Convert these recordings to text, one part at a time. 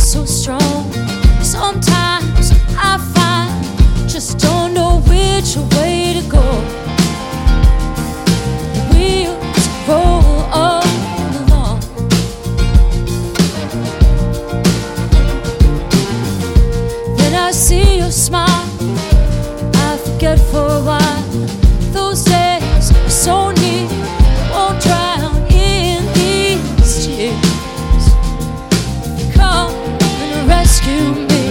so strong. Sometimes I find just don't know which way to go. The wheels roll on along. Then I see your smile, I forget for a while. Those days are so near, won't drown in these tears. Come and rescue me.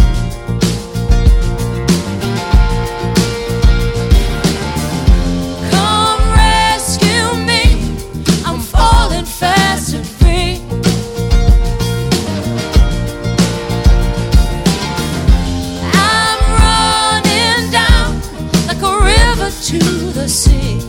Come rescue me. I'm falling fast and free. I'm running down like a river to the sea.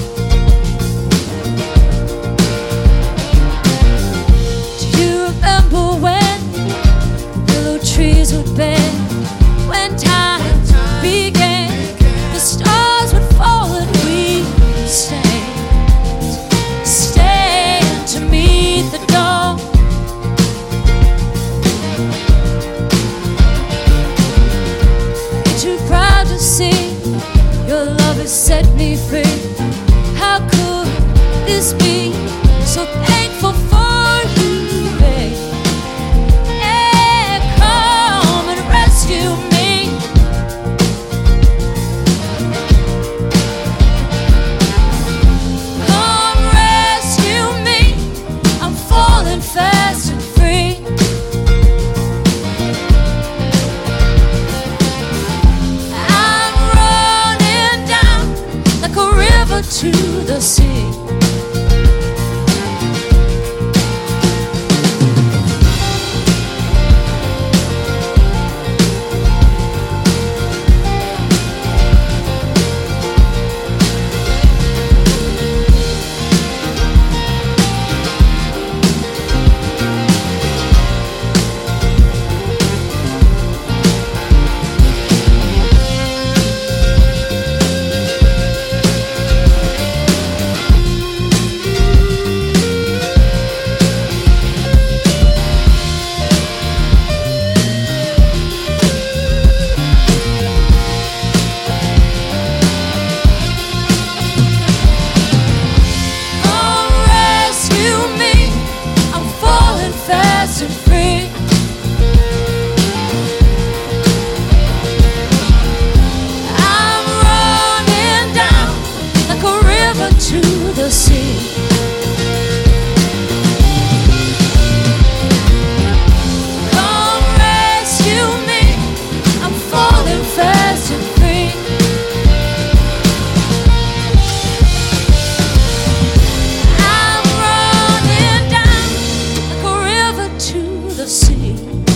Do you remember when willow trees would bend? When time began, the stars would fall and we would stand to meet the dawn. Ain't too proud to see your love has set me free. How could this be? So thankful for you, babe. Yeah, come and rescue me. Come rescue me. I'm falling fast and free. I'm running down like a river to the sea. Come rescue me. I'm falling fast and free. I'm running down like a river to the sea. Come rescue me. I'm falling fast and free. I'm running down like a river to the sea.